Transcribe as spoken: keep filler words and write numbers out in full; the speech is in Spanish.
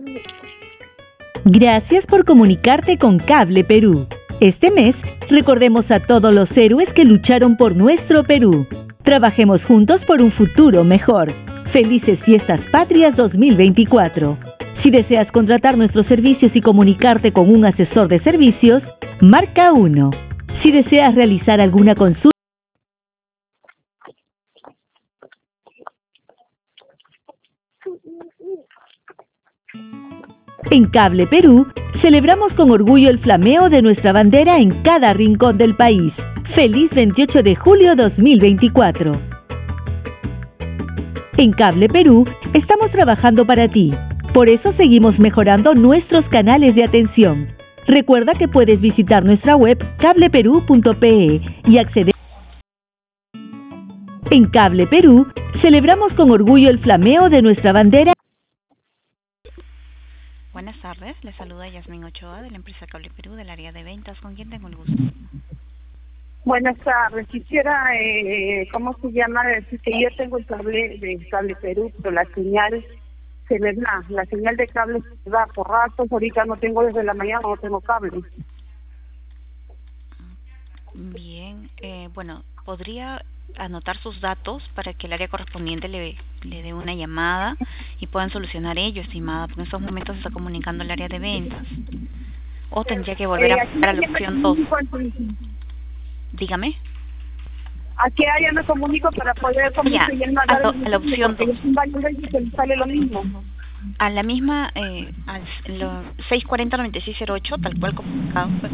Gracias por comunicarte con Cable Perú. Este mes, recordemos a todos los héroes que lucharon por nuestro Perú. Trabajemos juntos por un futuro mejor. Felices Fiestas Patrias dos mil veinticuatro. Si deseas contratar nuestros servicios y comunicarte con un asesor de servicios, marca uno. Si deseas realizar alguna consulta, en Cable Perú, celebramos con orgullo el flameo de nuestra bandera en cada rincón del país. ¡Feliz veintiocho de julio dos mil veinticuatro! En Cable Perú, estamos trabajando para ti. Por eso seguimos mejorando nuestros canales de atención. Recuerda que puedes visitar nuestra web cable perú punto pe y acceder. En Cable Perú, celebramos con orgullo el flameo de nuestra bandera. Buenas tardes, les saluda Yasmin Ochoa de la empresa Cable Perú del área de ventas. ¿Con quién tengo el gusto? Buenas tardes, quisiera, eh, ¿cómo se llama? Decir que yo tengo el cable de Cable Perú, pero la señal se me da, la señal de cable se da por ratos, ahorita no tengo desde la mañana, no tengo cable. Bien, eh, bueno, podría anotar sus datos para que el área correspondiente le, le dé una llamada y puedan solucionar ello, estimada, porque en estos momentos se está comunicando el área de ventas. O tendría que volver Eh, a buscar a la opción dos. Dígame. ¿A qué área me comunico para poder comunicar Ya, a, lo, a la opción dos. Sale lo mismo. A la misma, eh, al lo, seis cuarenta noventa y seis cero ocho, tal cual comunicado. Pues.